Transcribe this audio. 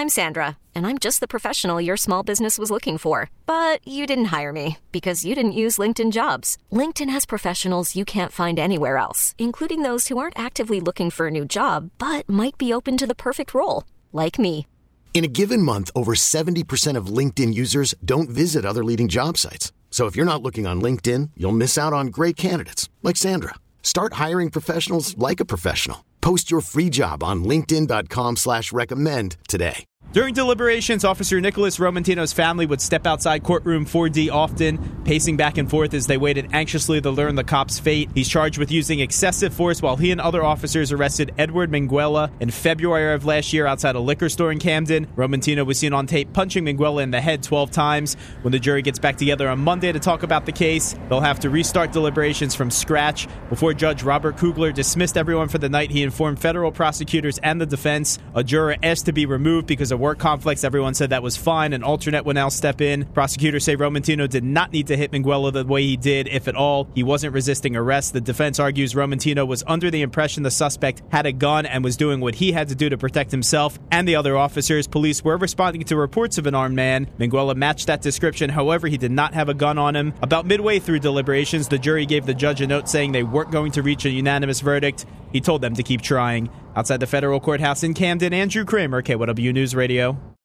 I'm Sandra, and I'm just the professional your small business was looking for. But you didn't hire me because you didn't use LinkedIn Jobs. LinkedIn has professionals you can't find anywhere else, including those who aren't actively looking for a new job, but might be open to the perfect role, like me. In a given month, over 70% of LinkedIn users don't visit other leading job sites. So if you're not looking on LinkedIn, you'll miss out on great candidates like Sandra. Start hiring professionals like a professional. Post your free job on linkedin.com/recommend today. During deliberations, Officer Nicholas Romantino's family would step outside courtroom 4D often, pacing back and forth as they waited anxiously to learn the cop's fate. He's charged with using excessive force while he and other officers arrested Edward Minguella in February of last year outside a liquor store in Camden. Romantino was seen on tape punching Minguella in the head 12 times. When the jury gets back together on Monday to talk about the case, they'll have to restart deliberations from scratch. Before Judge Robert Kugler dismissed everyone for the night, he informed federal prosecutors and the defense. A juror asked to be removed because of work conflicts. Everyone said that was fine. An alternate will now step in. Prosecutors say Romantino did not need to hit Minguella the way he did, if at all. He wasn't resisting arrest. The defense argues Romantino was under the impression the suspect had a gun and was doing what he had to do to protect himself and the other officers. Police were responding to reports of an armed man. Minguella matched that description. However, he did not have a gun on him. About midway through deliberations, the jury gave the judge a note saying they weren't going to reach a unanimous verdict. He told them to keep trying. Outside the federal courthouse in Camden, Andrew Kramer, KYW News Radio.